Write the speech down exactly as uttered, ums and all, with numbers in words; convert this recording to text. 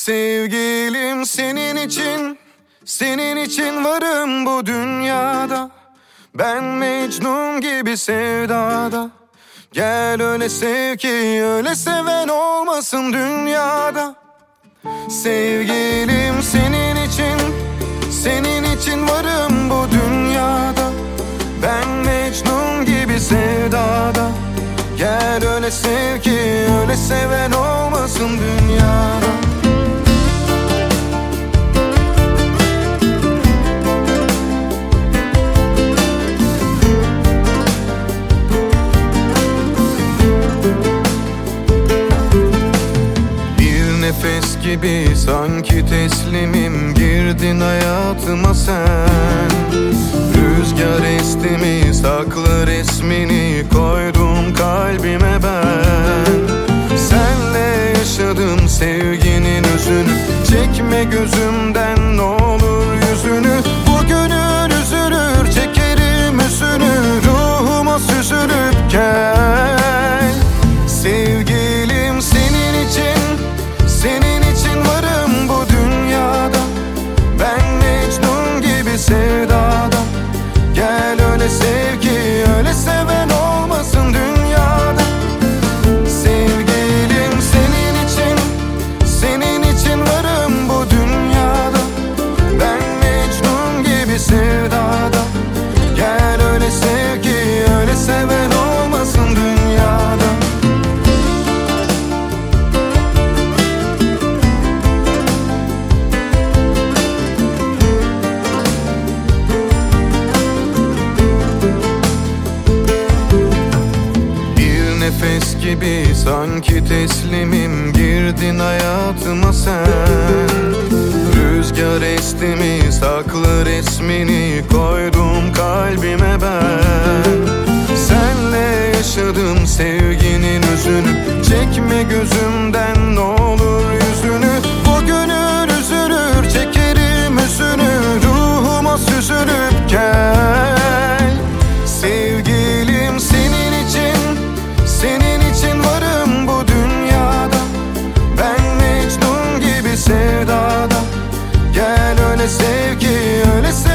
Sevgilim senin için, senin için varım bu dünyada. Ben Mecnun gibi sevdada. Gel öyle sev ki öyle seven olmasın dünyada. Sevgilim senin için, senin için varım bu dünyada. Ben Mecnun gibi sevdada. Gel öyle sev ki öyle seven olmasın dünyada. Nefes gibi sanki teslimim, girdin hayatıma sen. Rüzgar esti mi saklı resmini koydum kalbime ben. Senle yaşadım sevginin özünü, çekme gözümden ne olur yüzünü. Bugünün üzülür çekerim üzünü, ruhuma süzülüp gel. Sevgilim senin için, senin için varım bu dünyada. Ben Mecnun gibi sevdada. Gel öyle sev ki öyle seven olmasın dünyada. Sevgilim senin için, senin için varım bu dünyada. Ben Mecnun gibi sevdada. Gel öyle sev ki öyle seven olmasın dünyada. Nefes gibi sanki teslimim, girdin hayatıma sen. Rüzgar esti mi saklı resmini koydum kalbime ben. Senle yaşadım sevginin özünü, çekme gözümden ne olur yüzünü. Bugünün üzülür çekerim üzünü, ruhuma süzülüp gel. Sevgilim senin için, senin için varım bu dünyada. Ben Mecnun gibi sevdada. Gel öyle sev ki öyle sev.